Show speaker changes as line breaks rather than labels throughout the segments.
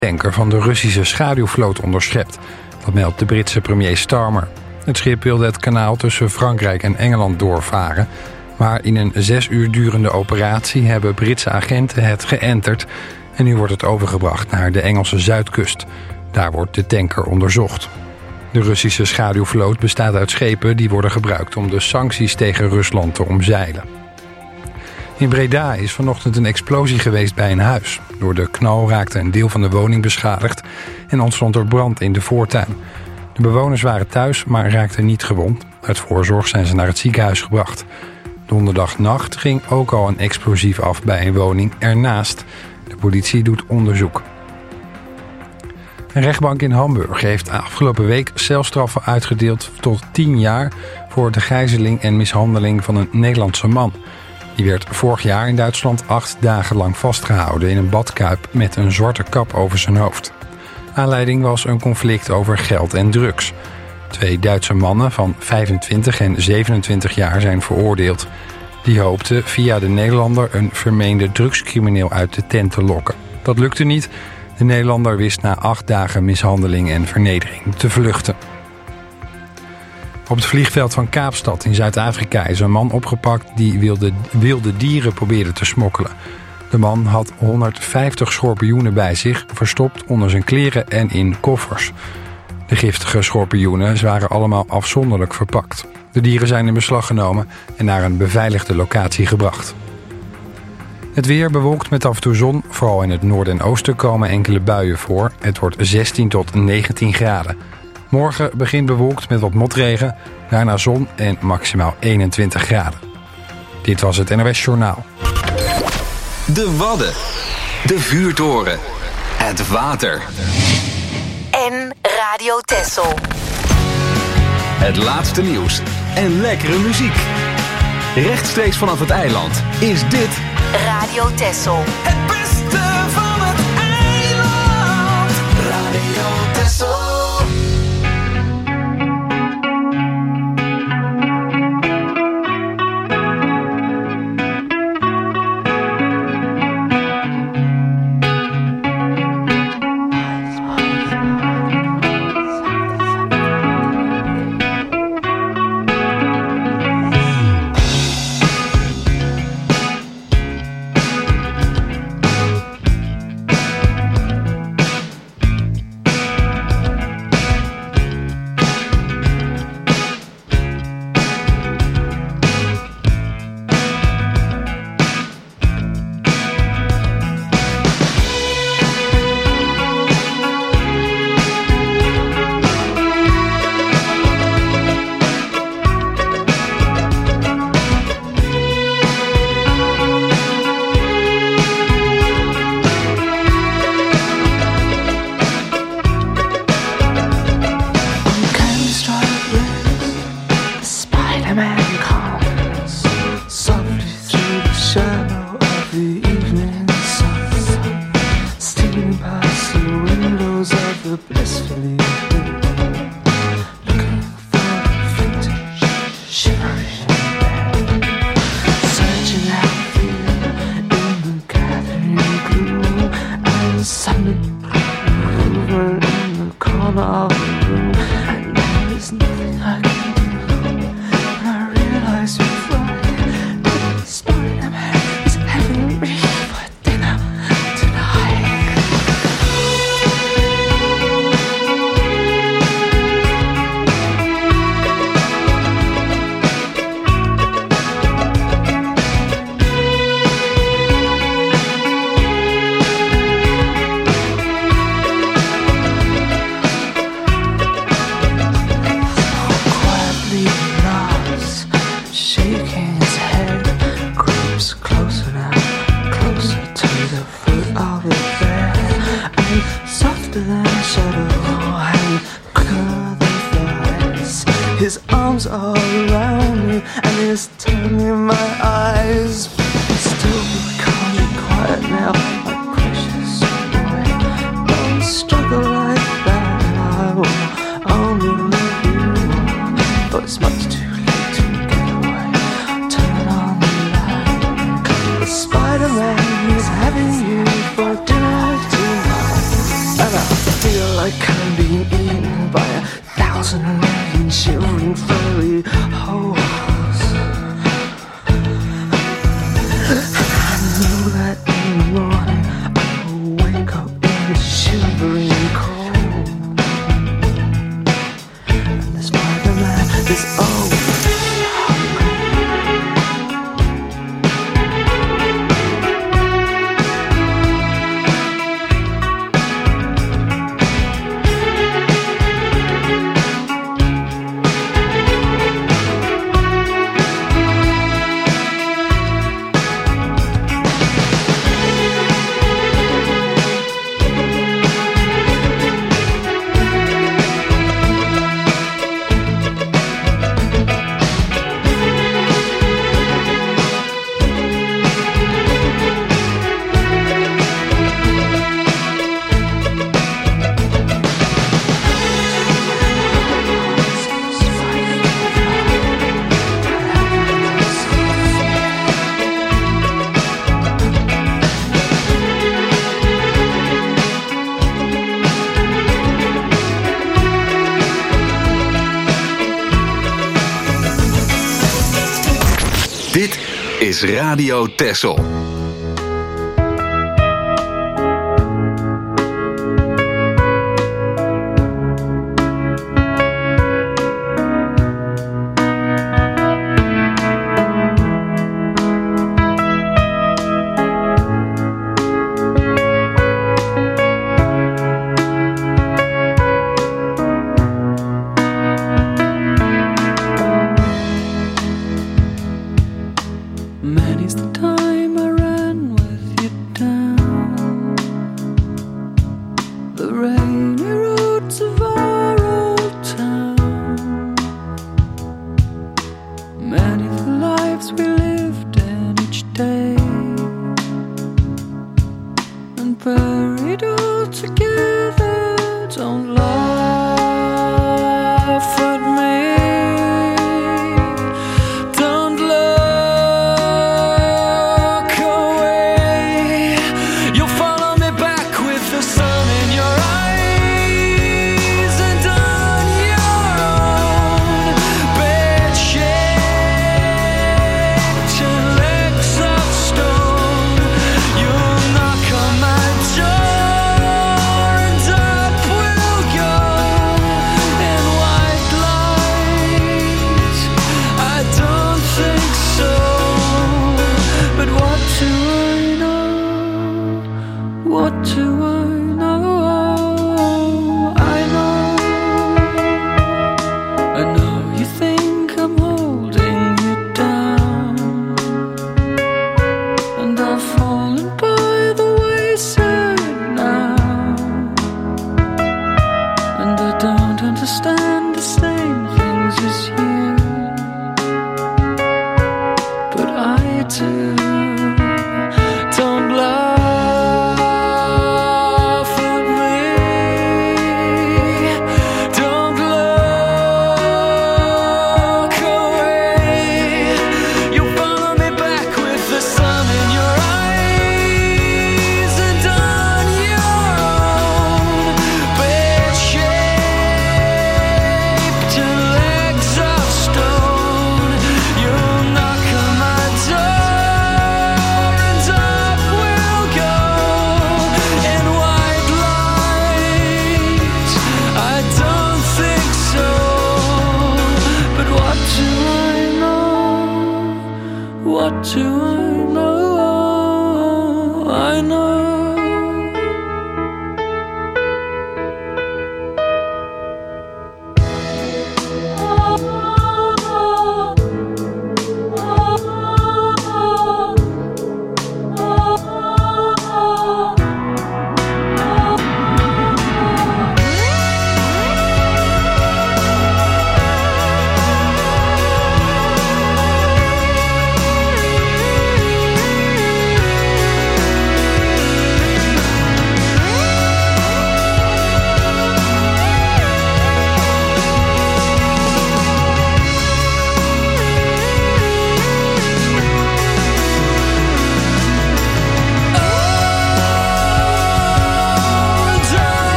tanker van de Russische schaduwvloot onderschept. Dat meldt de Britse premier Starmer. Het schip wilde het kanaal tussen Frankrijk en Engeland doorvaren, maar in een 6 uur durende operatie hebben Britse agenten het geënterd en nu wordt het overgebracht naar de Engelse zuidkust. Daar wordt de tanker onderzocht. De Russische schaduwvloot bestaat uit schepen die worden gebruikt om de sancties tegen Rusland te omzeilen. In Breda is vanochtend een explosie geweest bij een huis. Door de knal raakte een deel van de woning beschadigd en ontstond er brand in de voortuin. De bewoners waren thuis, maar raakten niet gewond. Uit voorzorg zijn ze naar het ziekenhuis gebracht. Donderdagnacht ging ook al een explosief af bij een woning ernaast. De politie doet onderzoek. Een rechtbank in Hamburg heeft afgelopen week celstraffen uitgedeeld tot 10 jaar voor de gijzeling en mishandeling van een Nederlandse man. Die werd vorig jaar in Duitsland 8 dagen lang vastgehouden in een badkuip met een zwarte kap over zijn hoofd. Aanleiding was een conflict over geld en drugs. 2 Duitse mannen van 25 en 27 jaar zijn veroordeeld. Die hoopten via de Nederlander een vermeende drugscrimineel uit de tent te lokken. Dat lukte niet. De Nederlander wist na 8 dagen mishandeling en vernedering te vluchten. Op het vliegveld van Kaapstad in Zuid-Afrika is een man opgepakt die wilde dieren probeerde te smokkelen. De man had 150 schorpioenen bij zich, verstopt onder zijn kleren en in koffers. De giftige schorpioenen waren allemaal afzonderlijk verpakt. De dieren zijn in beslag genomen en naar een beveiligde locatie gebracht. Het weer bewolkt met af en toe zon. Vooral in het noorden en oosten komen enkele buien voor. Het wordt 16 tot 19 graden. Morgen begint bewolkt met wat motregen, daarna zon en maximaal 21 graden. Dit was het NOS Journaal.
De Wadden, de vuurtoren, het water.
En Radio Texel.
Het laatste nieuws en lekkere muziek. Rechtstreeks vanaf het eiland is dit
Radio Texel.
Het beste van het eiland. Radio Texel. Spider-Man is having you for dinner tonight.
like I'm being eaten by 1,000 million shivering furry holes. I know that in the morning I will wake up in the shivering cold, and the Spider-Man is always
is Radio Texel.
Many's the time I ran with you down the rainy roads of our old town. Many the lives we lived in each day, and buried all together. Don't laugh at me.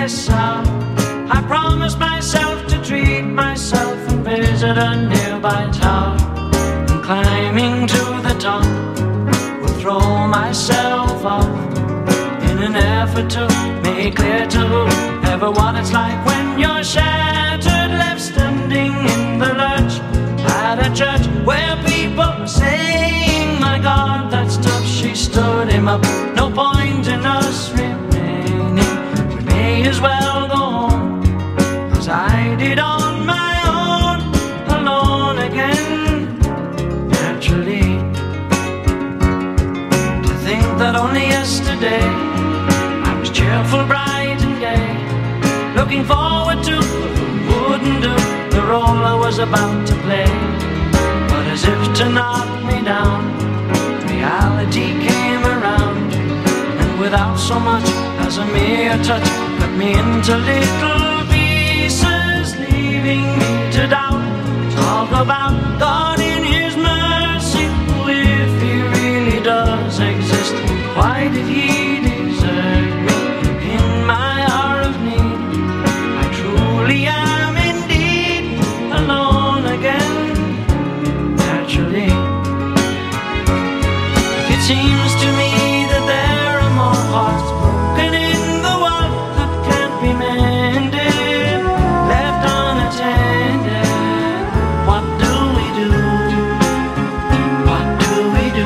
this out. I promised myself to treat myself and visit a nearby tower. And climbing to the top, will throw myself off in an effort to make clear to whoever what it's like when you're shattered, left standing in the lurch at a church where people are saying, my God, that's tough. She stood him up. No point in us remaining. We may as well go home, as I did on my own, alone again. Naturally, to think that only yesterday I was cheerful, bright and gay, looking forward to what wouldn't do the role I was about to play. But as if to knock me down, reality came around, and without so much as a mere touch, cut me into little pieces, leaving me to doubt. Talk about God in His mercy, if He really does exist, why did He desert me in my hour of need? I truly am indeed alone again. Naturally, it seems to me that there are more hearts broken in the world that can't be mended, left unattended. What do we do? What do we do?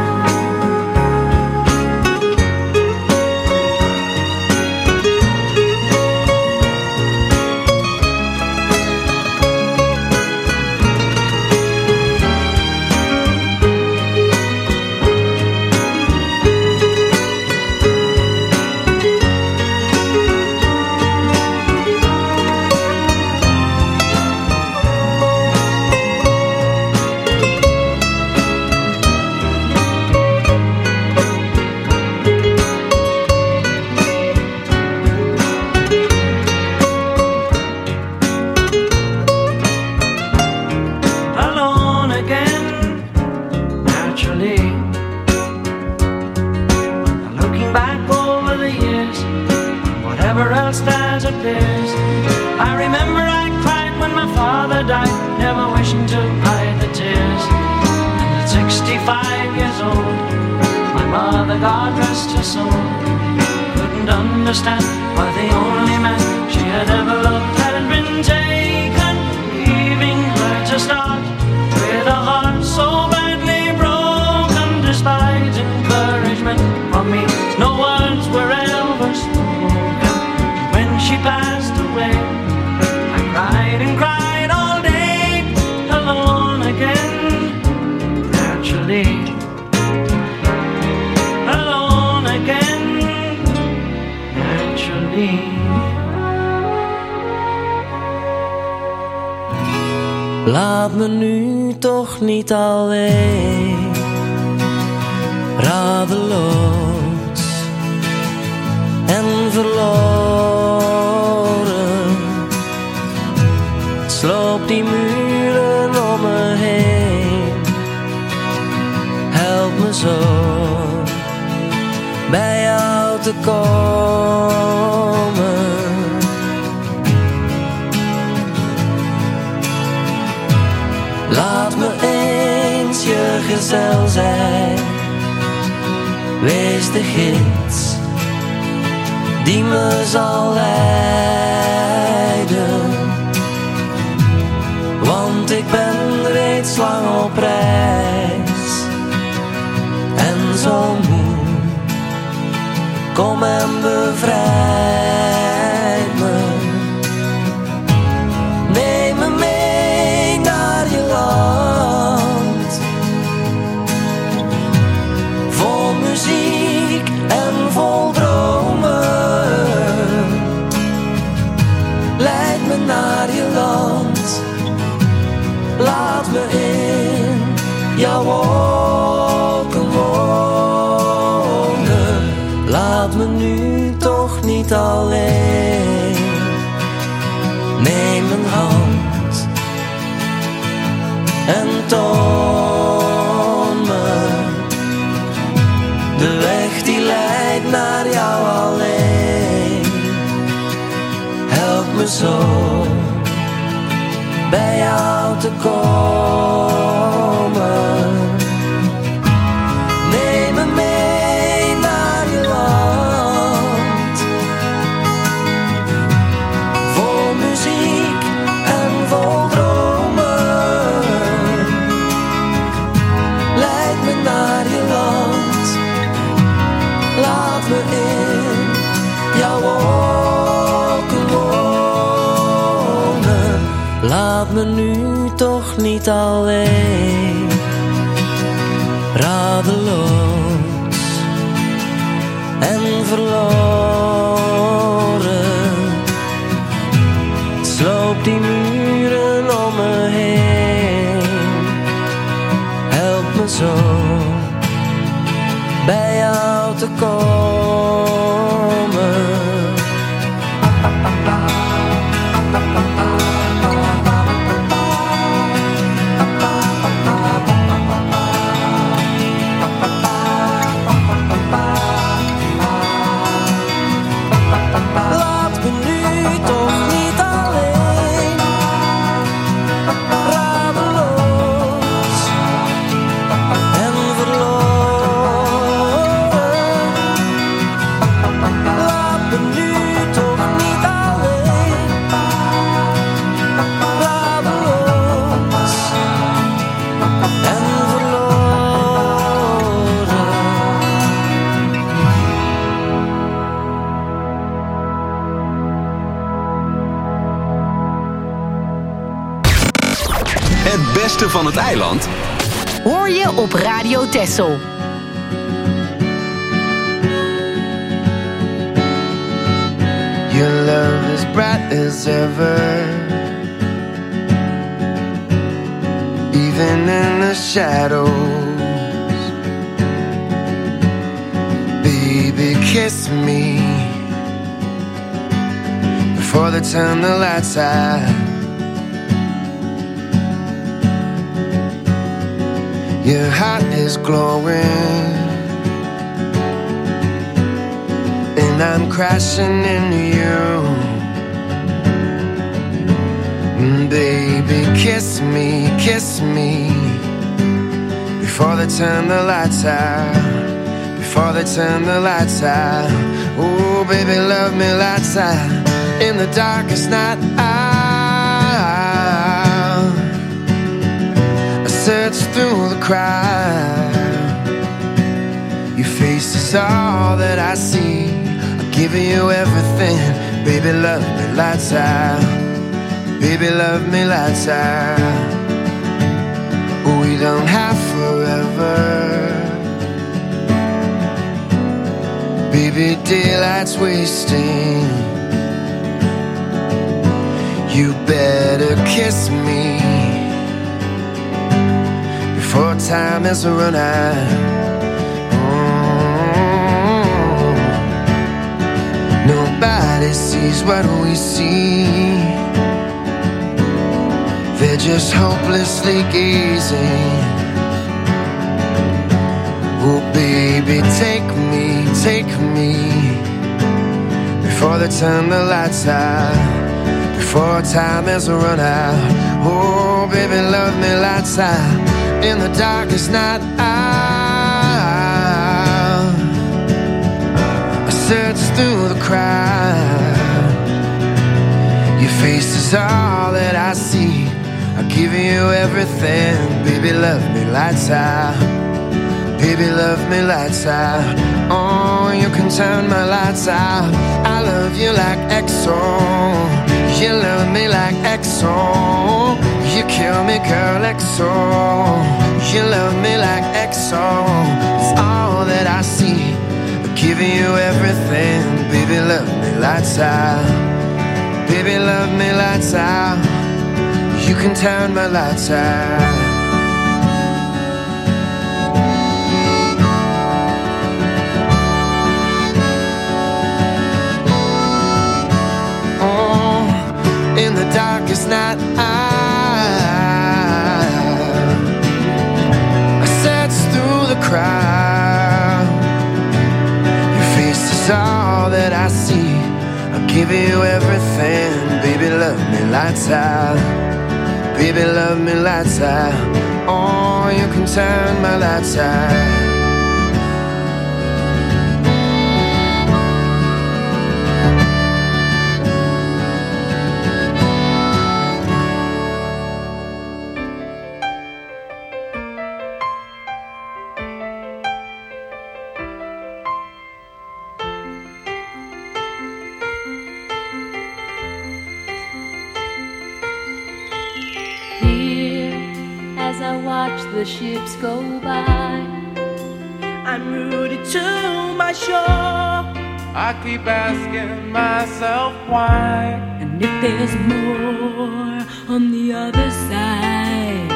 Alone again, naturally. And looking back over the years, whatever else that appears, I remember I cried when my father died, never wishing to hide the tears. And at 65 years old, my mother, God rest her soul, couldn't understand why the only man she had ever loved had been taken, leaving her to start with a heart so badly broken. Despite encouragement from me, no words were ever spoken. When she passed away, I cried and cried all day, alone again. Naturally, alone again. Naturally.
Laat me nu toch niet alleen, radeloos en verloren. Sloop die muren om me heen, help me zo bij jou te komen. Laat me eens je gezel zijn, wees de gids die me zal leiden. Want ik ben reeds lang op reis en zo moe, kom en bevrijd me. Neem me mee naar je land, vol muziek en vol dromen. Leid me naar je land, laat me in jouw wolken wonen. Laat me nu toch niet alleen, neem mijn hand en toon me de weg die leidt naar jou alleen. Laat me nu toch niet alleen, radeloos en verloren. Sloop die muren om me heen, help me zo bij jou te komen.
Van het eiland
hoor je op Radio Texel.
Your love is bright as ever, even in the shadows. Baby, kiss me before they turn the lights out. Your heart is glowing, and I'm crashing into you. Baby, kiss me before they turn the lights out, before they turn the lights out. Oh, baby, love me lights out in the darkest night. Search through the crowd, your face is all that I see. I'll give you everything, baby, love me lights out, baby, love me lights out. We don't have forever, baby, daylight's wasting. You better kiss me before time has run out. Nobody sees what we see, they're just hopelessly gazing. Oh baby, take me before they turn the lights out, before time has run out. Oh baby, love me lights out in the darkest night. I search through the crowd, your face is all that I see. I'll give you everything, baby, love me lights out, baby, love me lights out. Oh, you can turn my lights out. I love you like EXO, you love me like EXO. You kill me, girl, EXO. You love me like EXO. It's all that I see. I'm giving you everything, baby, love me lights out, baby, love me lights out. You can turn my lights out. In the darkest night, I search through the crowd, your face is all that I see. I'll give you everything, baby, love me lights out, baby, love me lights out. Oh, you can turn my lights out.
watch the ships go by.
I'm rooted to my shore.
I keep asking myself why.
And if there's more on the other side.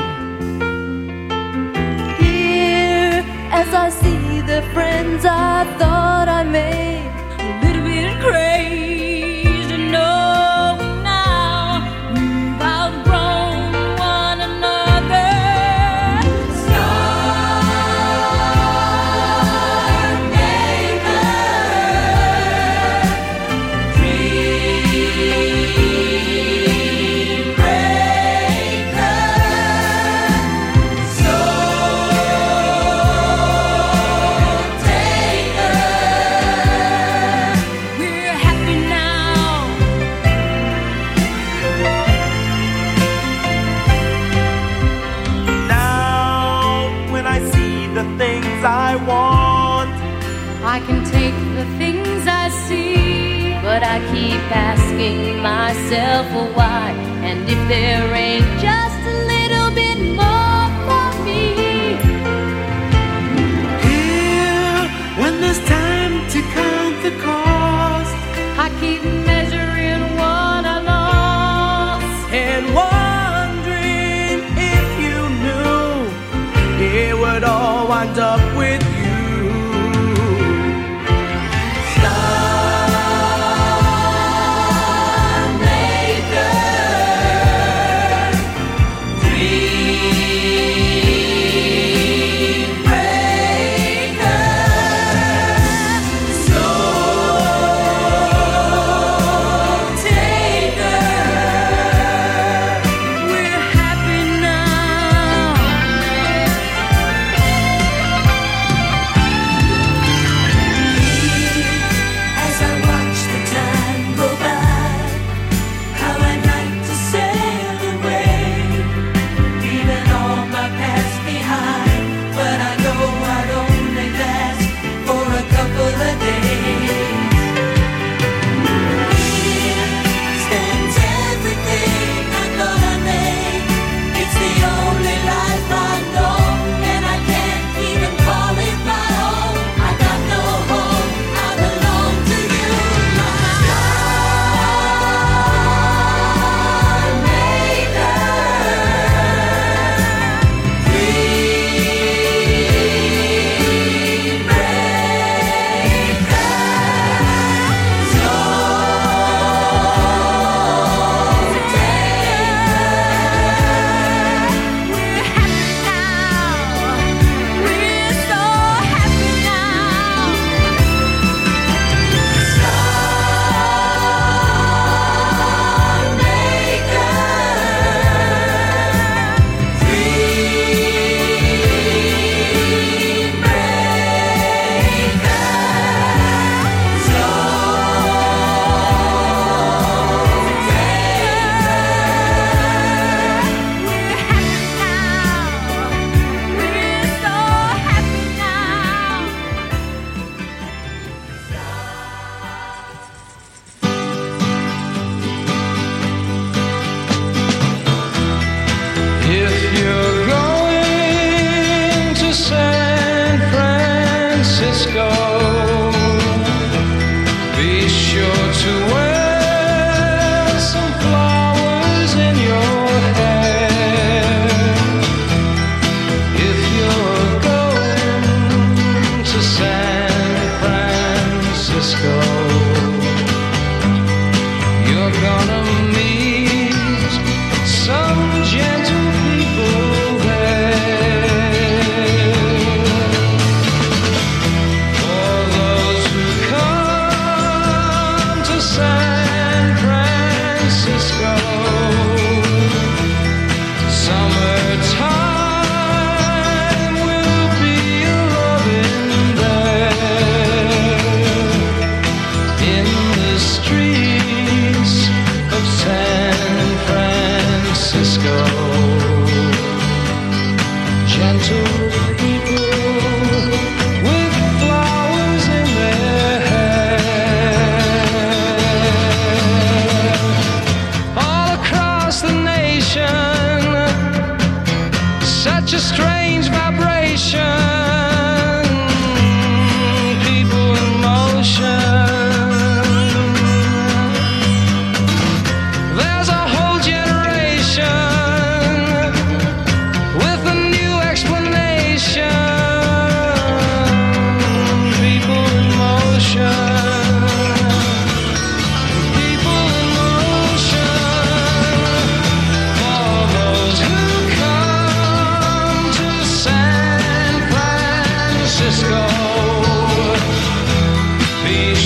Here, as I see the friends I thought I made, a little bit crazy, no.
I want.
I can take the things I see, but I keep asking myself why. And if there ain't just a little bit more for me.
Here, when there's time to count the cost,
I keep measuring what I lost
and wondering if you knew it would all wind up with you.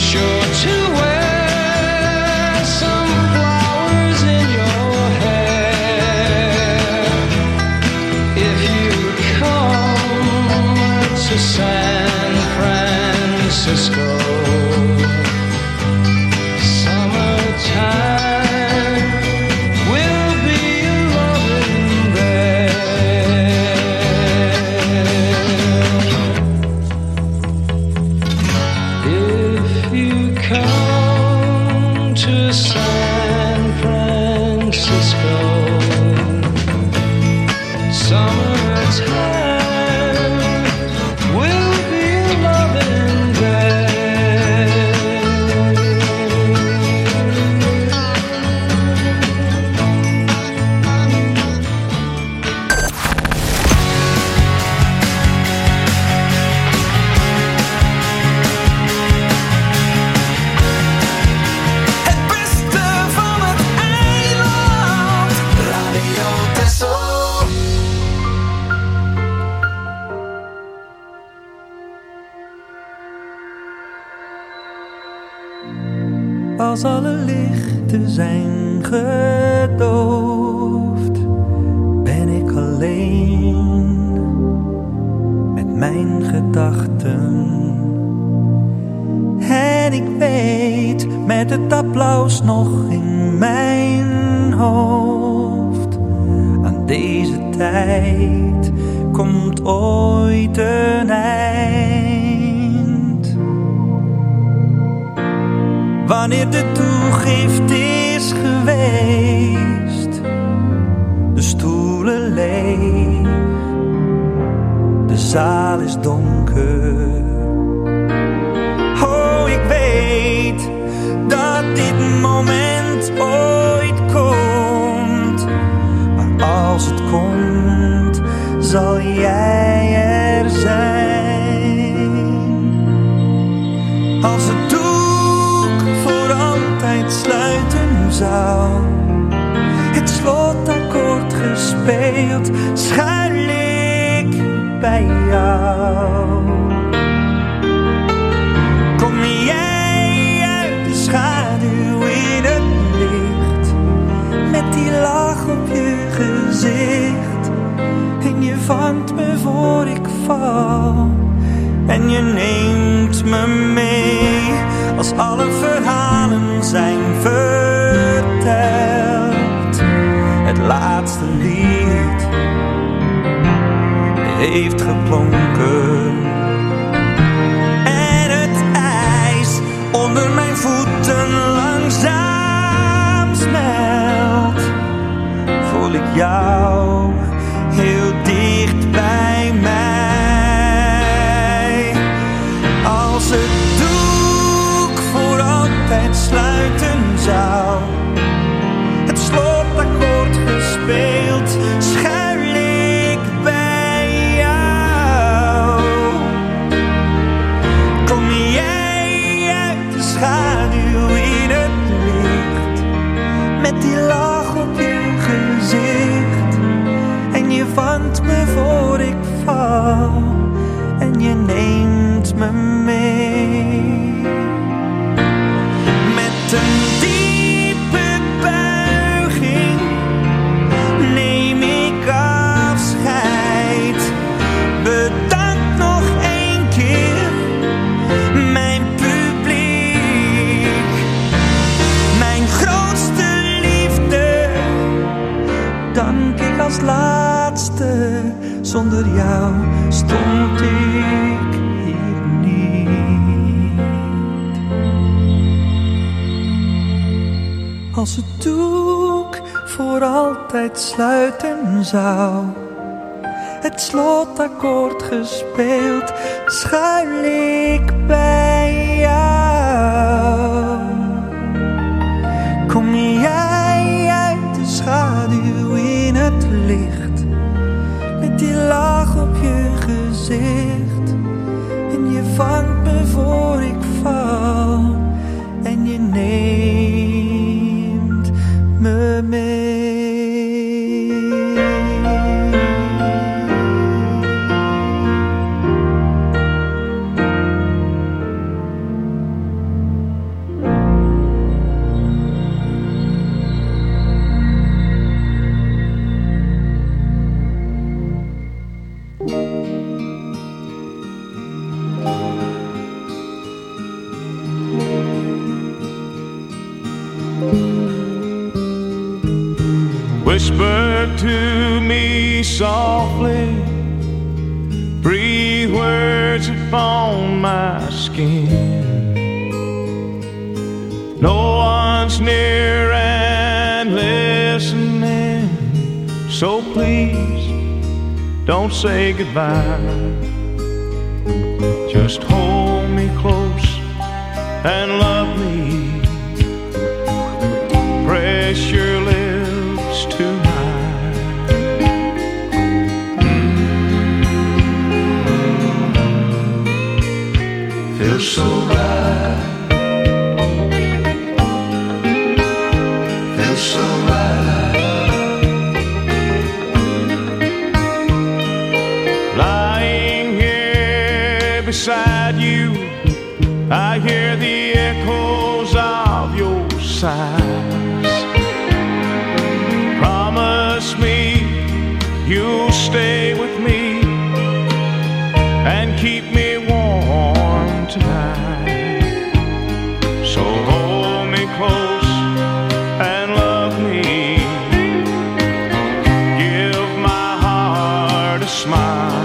sure to wear some flowers in your hair if you come to San Francisco. Summertime will be loving there. If you come to San Francisco, summertime will be loving there.
Het beste van het eiland. Radio Texel.
Als alle lichten zijn gedoofd, ben ik alleen met mijn gedachten. En ik weet, met het applaus nog in mijn hoofd, aan deze tijd komt ooit een eind. Wanneer de toegift is geweest, de stoelen leeg, de zaal is donker. Oh, ik weet dat dit moment ooit komt, maar als het komt, zal jij er zijn. Als het doek voor altijd sluiten zou, het slotakkoord gespeeld, schuil ik bij jou. Kom jij uit de schaduw in het licht, met die lach op je gezicht, en je vangt me voor ik val, en je neemt me mee als alle verhalen zijn verteld. Het laatste lied heeft geklonken en het ijs onder mijn voeten langzaam smelt. Voel ik jou heel dicht bij mij. Als het doek voor altijd sluiten zou, het slotakkoord gespeeld, schuil ik bij jou. Kom jij uit de schaduw in het licht, met die lach op je gezicht, en je vangt me voor ik val, en je neemt me mee. Met een diepe buiging neem ik afscheid. Bedankt nog één keer, mijn publiek. Mijn grootste liefde dank ik als laatste. Zonder jou stond ik hier niet. Als het doek voor altijd sluiten zou, het slotakkoord gespeeld, schuil ik bij jou. Kom jij uit de schaduw in het licht, met die lach op je gezicht, en je vangt me voor ik val, en je neemt me mee.
whisper to me softly, breathe words upon my skin. No one's near and listening, so please don't say goodbye. Just hold me close and love me. Press your lips to mine. Feels so right. Feels so right. Lying here beside you, I hear the echoes of your sighs. Promise me you'll stay with me and keep me warm tonight. So hold me close and love me. Give my heart a smile.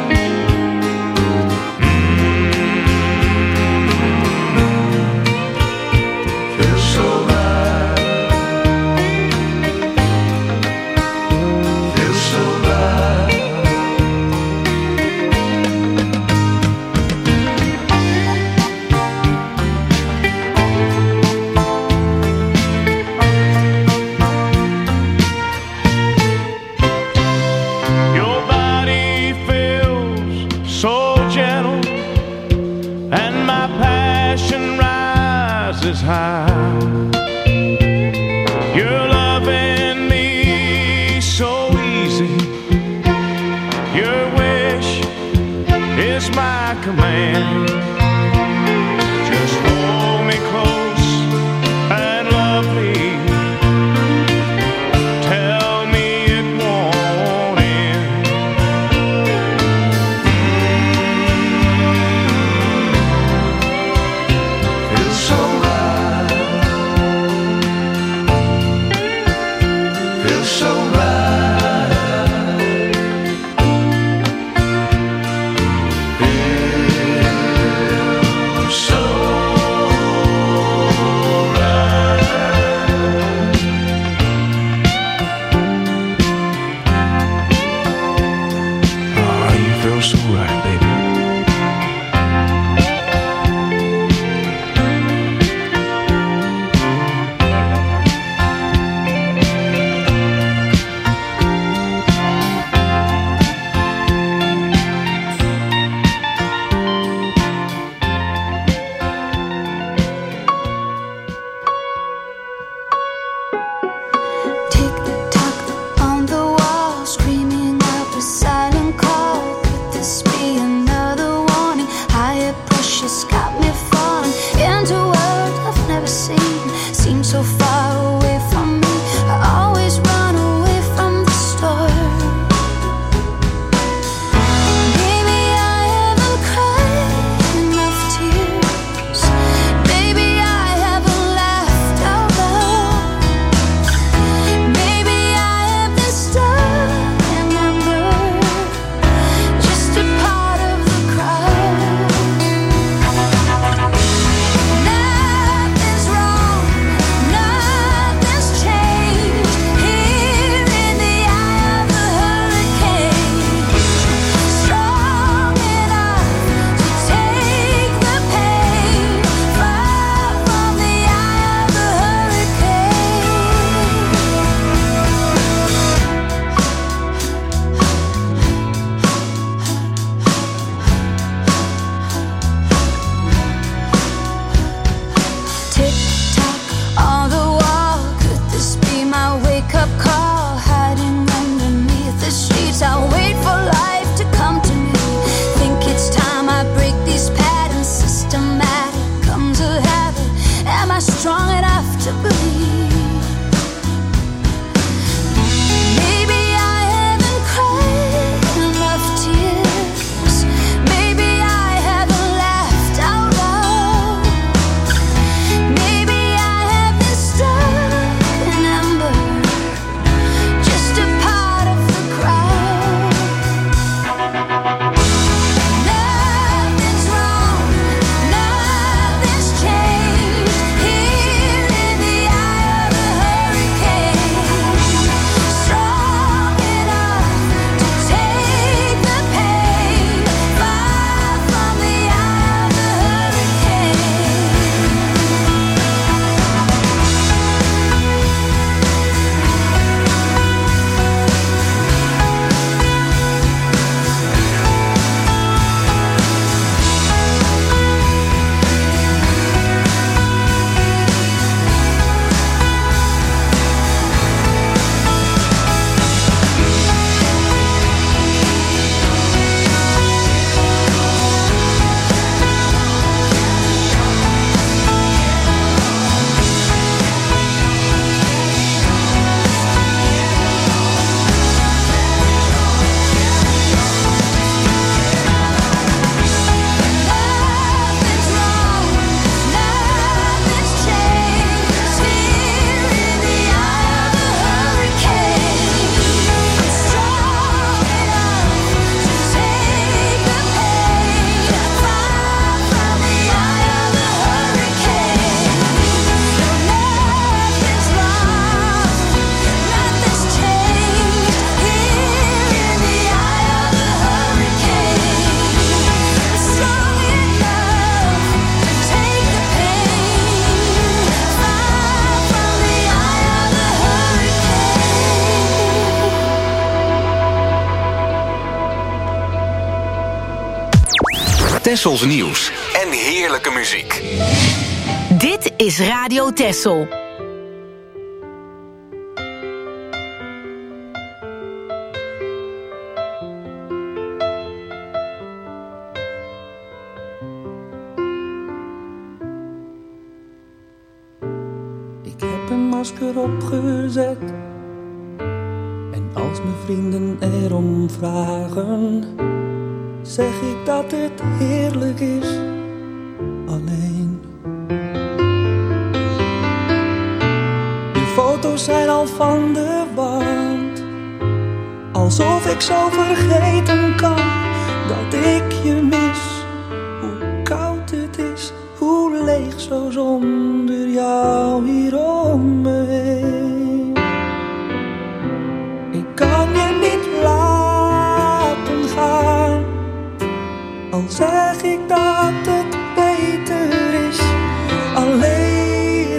High. You're loving me so easy. Your wish is my command. Just hold me close and love me. Tell me it won't end. Feels so right. So right, feels so right. Oh, you feel so right, baby.
Nothing's wrong.
Tessels nieuws en heerlijke muziek.
Dit is Radio Tessel.
Ik heb een masker opgezet. En als mijn vrienden erom vragen, zeg ik dat het heerlijk is alleen. De foto's zijn al van de wand, alsof ik zo vergeten kan dat ik je mis. Hoe koud het is, hoe leeg zo zonder jou hier om me heen. Ik kan je niet laten gaan, al zeg ik dat het beter is, alleen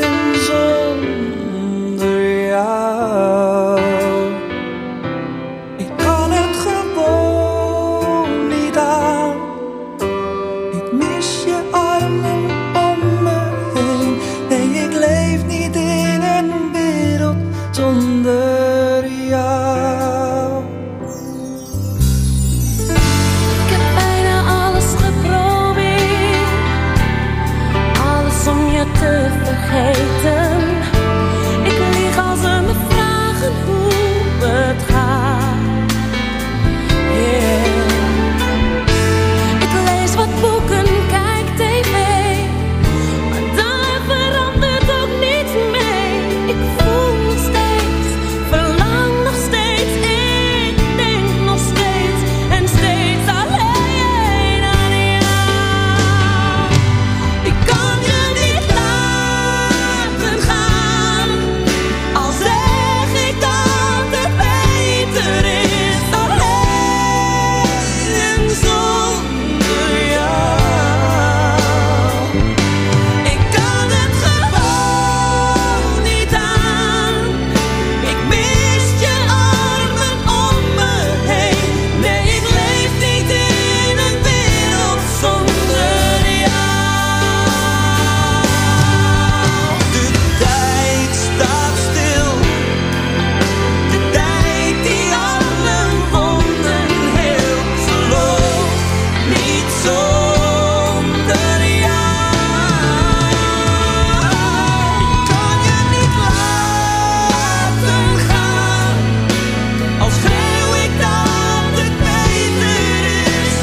zonder jou. Ik kan het gewoon niet aan. Ik mis je armen om me heen. Nee, ik leef niet in een wereld zonder jou.
Ik heb bijna alles geprobeerd, alles om je te vergeten. Ik lieg als ze me vragen hoe het gaat. Yeah. Ik lees wat boeken, kijk tv, maar daar verandert ook niets mee. Ik voel nog steeds, verlang nog steeds, ik denk nog steeds en steeds alleen aan jou. Ik kan je niet laten gaan, al zeg ik dat het beter is, alleen zonder jou. Ik kan het gewoon niet aan. Ik mis je armen om me heen. Nee, ik leef niet in een wereld zonder jou.
De tijd staat stil, de tijd die alle wonden heelt. Geloof niet zonder jou. Ik kan je niet laten gaan, al schreeuw ik dat het beter is,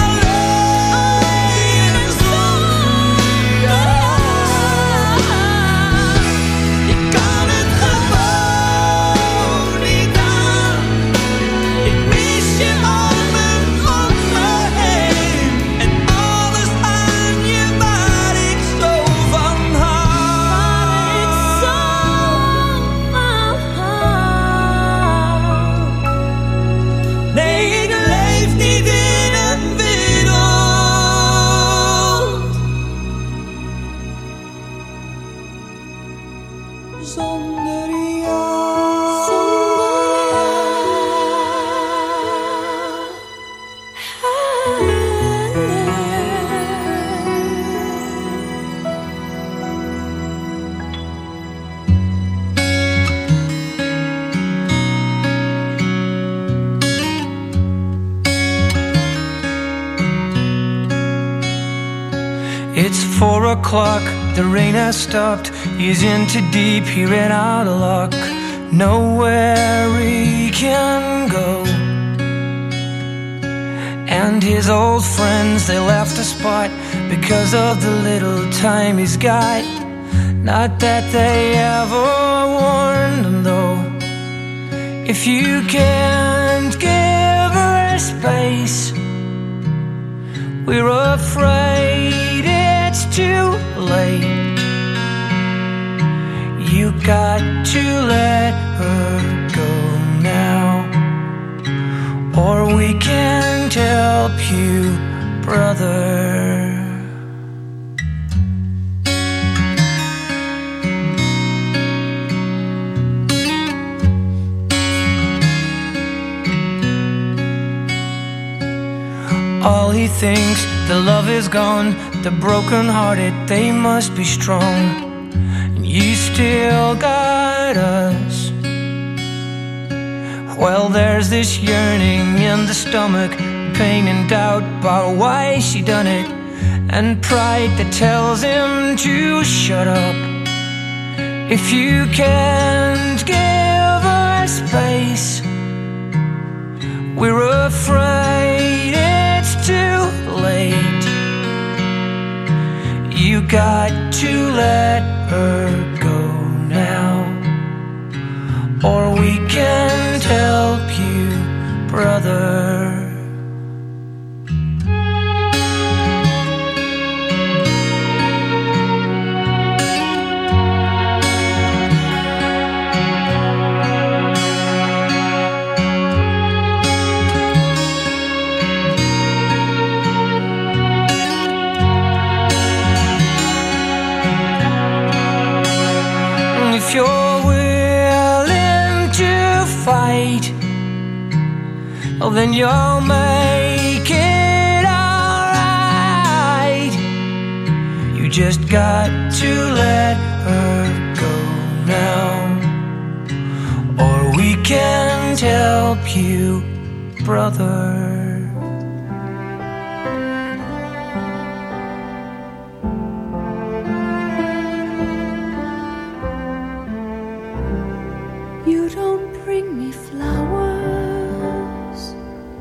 alleen zonder jou. Ik kan het gewoon niet aan. Ik mis je armen om me heen en alles aan je waar ik zo van hou. Nee, ik leef niet in een wereld zonder
It's 4 o'clock, the rain has stopped. He's in too deep, he ran out of luck. Nowhere he can go. And his old friends, they left the spot because of the little time he's got. Not that they ever warned him though. If you can't give her space, we're afraid it's too late. You got to let her go now, or we can't help you, brother. All he he thinks the love is gone. The broken-hearted, they must be strong. And you still got us. Well, there's this yearning in the stomach, pain and doubt about why she done it, and pride that tells him to shut up. If you can't give her space, we're afraid it's too late. You got to let her go now, or we can't help you, brother. If you're willing to fight, well, then you'll make it alright. You just got to let her go now, or we can't help you, brother.
You don't bring me flowers.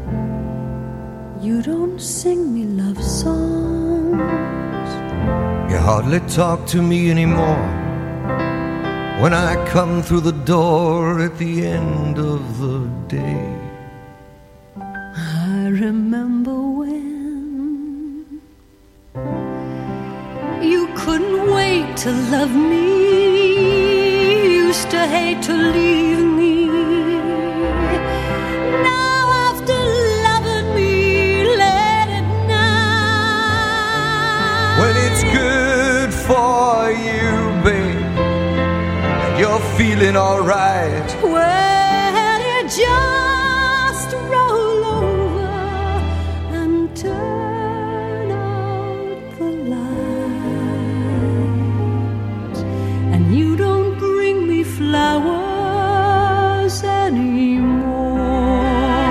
You don't sing me love songs.
You hardly talk to me anymore when I come through the door at the end of the day.
I remember when you couldn't wait to love me. Used to hate to leave me. Now after loving me, let it now.
When it's good for you, babe, and you're feeling alright,
Well, you just roll over and turn out the lights, and you don't bring me flowers anymore.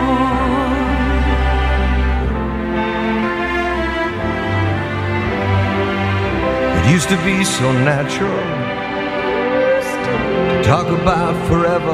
it used to be so natural to talk about forever,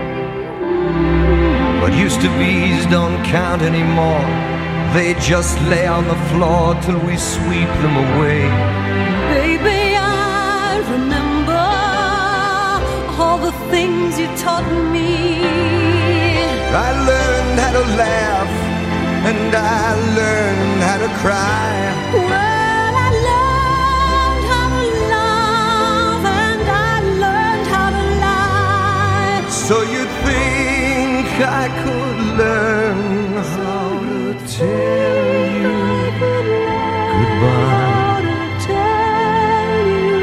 but used to be's don't count anymore. They just lay on the floor till we sweep them away.
Baby, I remember all the things you taught me.
I learned how to laugh, and I learned how to cry.
Well, I learned how to love, and I learned how to lie.
So you'd think I could learn how to tell you goodbye.
How to tell you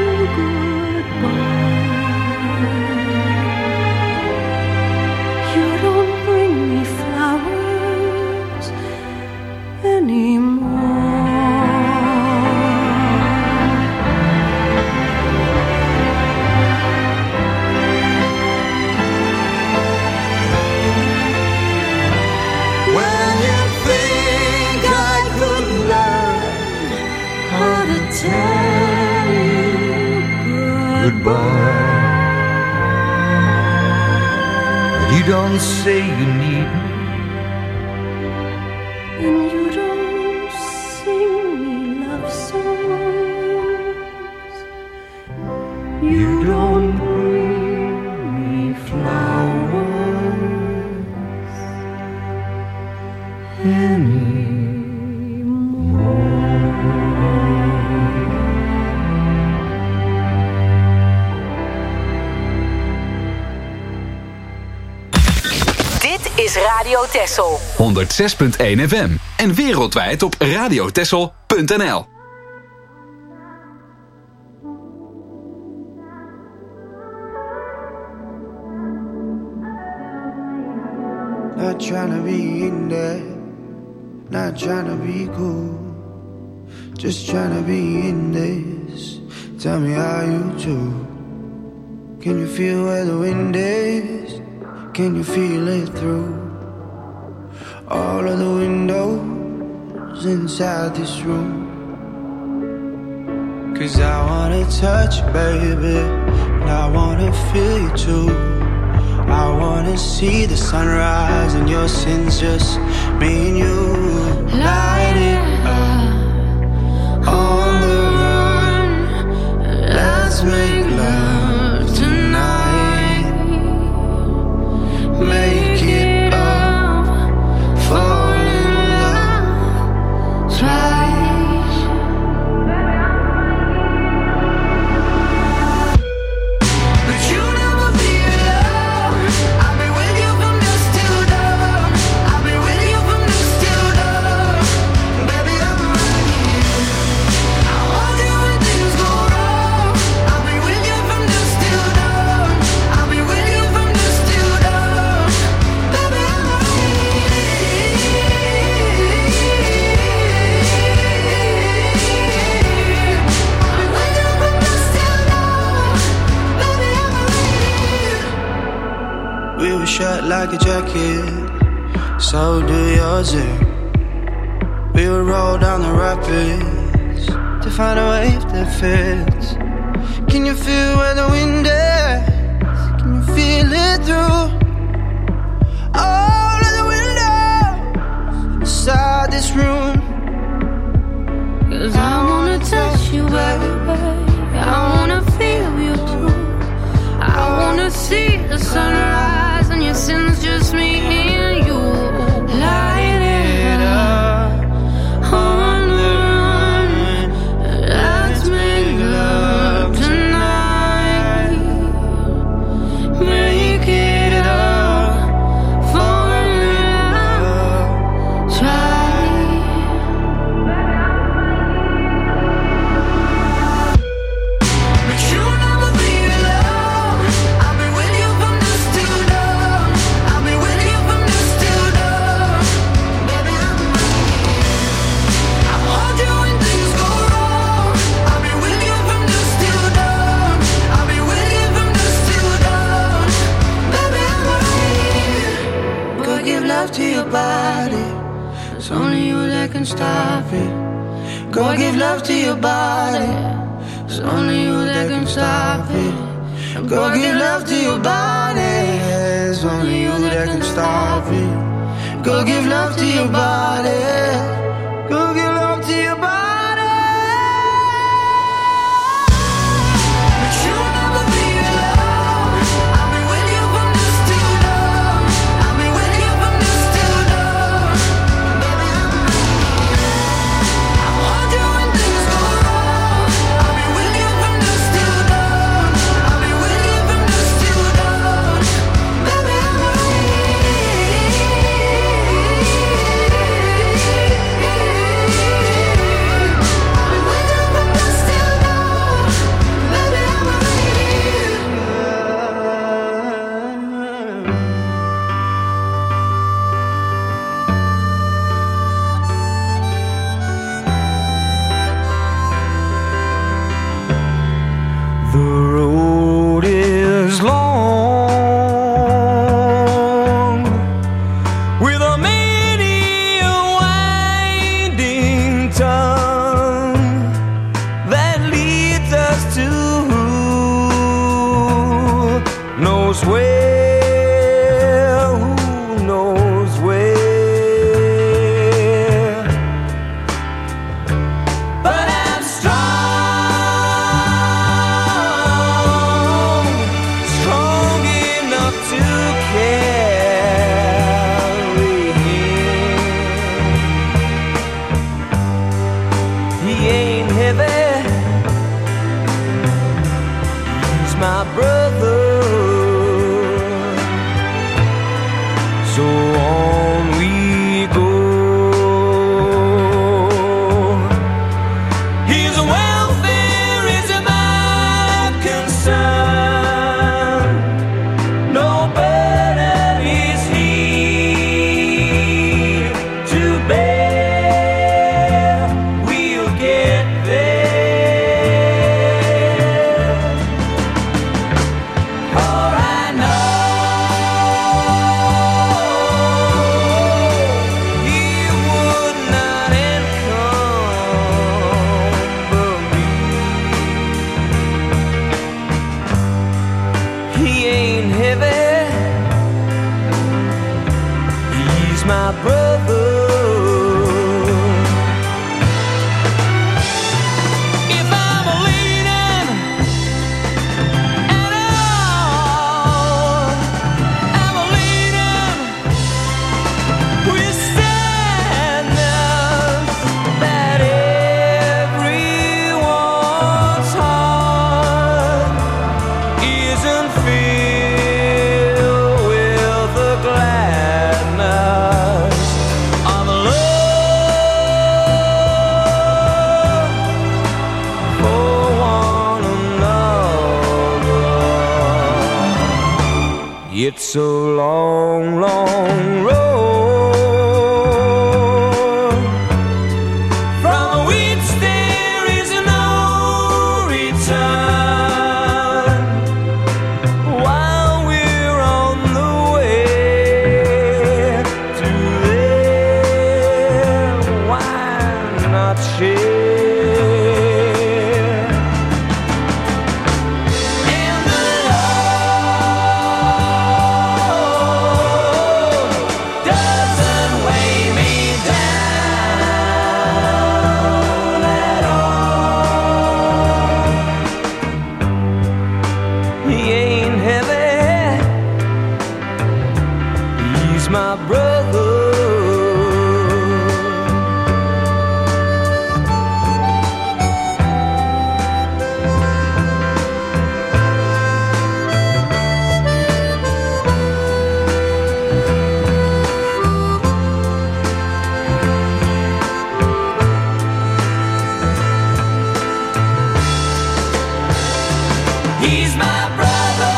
goodbye. You don't bring me flowers anymore.
When you think I could learn
How to tell you
goodbye, but you don't say you need me.
and you don't sing me love songs. You don't bring me flowers
Dit is Radio Texel.
106.1 FM en wereldwijd op radiotexel.nl.
Not trying to be in there,
Not trying to be cool, just trying to be in this. Tell me how you do. Can you feel where the wind is? Can you feel it through all of the windows inside this room? 'Cause I wanna touch you, baby, and I wanna feel you too. I wanna see the sunrise and your sins, just me and you. Light it up on the run. Let's make love tonight. Make it up, fall in love twice. But you never be alone. I'll be with you from dusk till dawn. I'll be with you from dusk till dawn. Baby, I'm right here. I'll hold you when things go wrong. I'll be with you from dusk till dawn. I'll be with you from dusk till dawn. Baby, I'm right here. We were shut like a jacket, so do yours. We would roll down the rapids to find a wave that fits. Can you feel where the wind is? Can you feel it through all of the windows inside this room?
'Cause I wanna touch you, baby. I wanna feel you too. I wanna see the sunrise and your sins, just me and you. Light it up on the run. Let's make love tonight. Make it up, fall in love, try. But you'll never be alone. I'll be with you from dusk till dawn. I'll be with you from dusk till dawn. Baby, I'm right here. I'll hold you when things go wrong. I'll be with you from dusk till dawn. I'll be with you from dusk till dawn. Baby, I'm right here.
Go give love to your body. It's only you that can stop it. Go give love to your body. It's only you that can stop it. Go give love to your body. It's only you that can stop it. Go give love to your body. Go give love to your body. But you'll never be alone. I'll be with you from dusk till dawn. I'll be with you from dusk till dawn. Baby, I'm right here. I'll hold you when things go wrong. I'll be with you from dusk till dawn. I'll be with you from dusk till dawn. Baby, I'm right
The road is long, with a many winding tongue that leads us to who knows where, who knows where. But I'm strong, strong enough to carry him. He ain't heavy, he's my brother. So on we go. His welfare is my concern. No burden is he to bear.
It's a long, long road. From which there is no return. While we're on the way to there, why not share? My brother, he's my brother.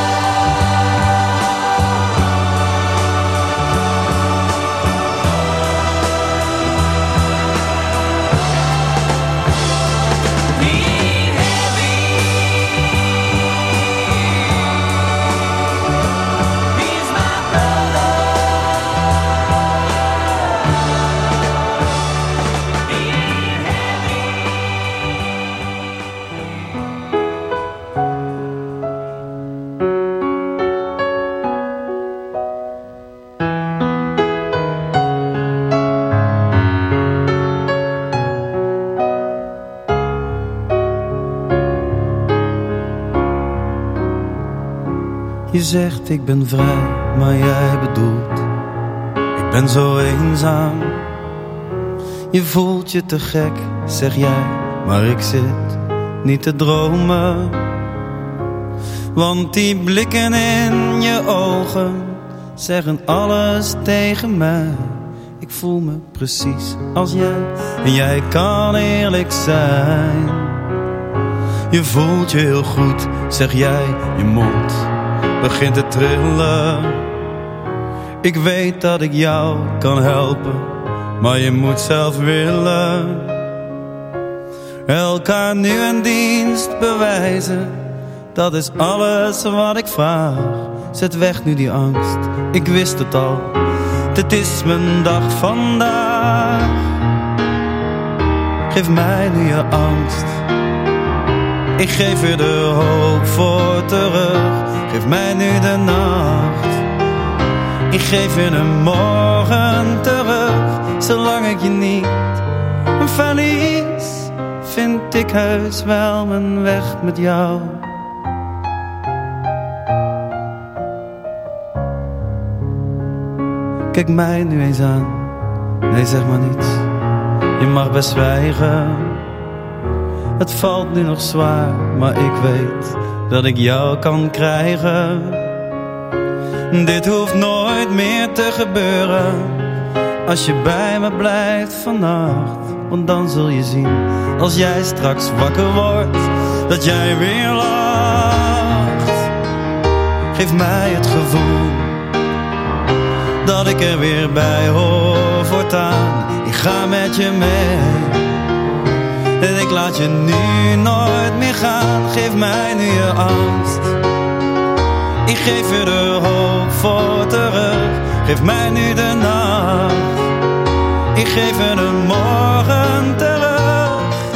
Je zegt ik ben vrij, maar jij bedoelt ik ben zo eenzaam. Je voelt je te gek, zeg jij, maar ik zit niet te dromen. Want die blikken in je ogen zeggen alles tegen mij. Ik voel me precies als jij en jij kan eerlijk zijn. Je voelt je heel goed, zeg jij, je mond begint te trillen. Ik weet dat ik jou kan helpen, maar je moet zelf willen. Elkaar nu een dienst bewijzen, dat is alles wat ik vraag. Zet weg nu die angst, ik wist het al, dit is mijn dag vandaag. Geef mij nu je angst, ik geef je de hoop voor terug. Geef mij nu de nacht, ik geef je een morgen terug. Zolang ik je niet verlies, vind ik heus wel mijn weg met jou. Kijk mij nu eens aan, nee zeg maar niets, je mag best zwijgen. Het valt nu nog zwaar, maar ik weet dat ik jou kan krijgen. Dit hoeft nooit meer te gebeuren, als je bij me blijft vannacht. Want dan zul je zien, als jij straks wakker wordt, dat jij weer lacht. Geef mij het gevoel dat ik er weer bij hoor voortaan. Ik ga met je mee en ik laat je nu nooit meer gaan. Geef mij nu je angst, ik geef je de hoop voor terug. Geef mij nu de nacht, ik geef je de morgen terug.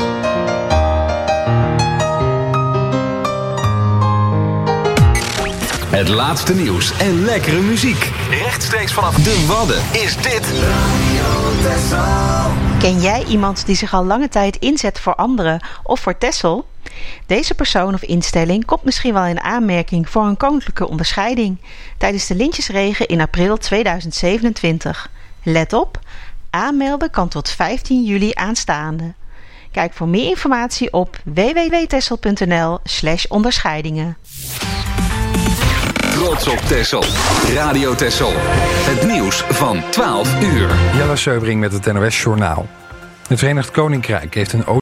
Het laatste nieuws en lekkere muziek. Rechtstreeks vanaf de Wadden is dit Radio
Texel. Ken jij iemand die zich al lange tijd inzet voor anderen of voor Texel? Deze persoon of instelling komt misschien wel in aanmerking voor een koninklijke onderscheiding tijdens de Lintjesregen in april 2027. Let op, aanmelden kan tot 15 juli aanstaande. Kijk voor meer informatie op www.texel.nl/onderscheidingen.
Trots op Texel. Radio Texel. Het nieuws van 12 uur.
Jelle Seubring met het NOS Journaal. Het Verenigd Koninkrijk heeft een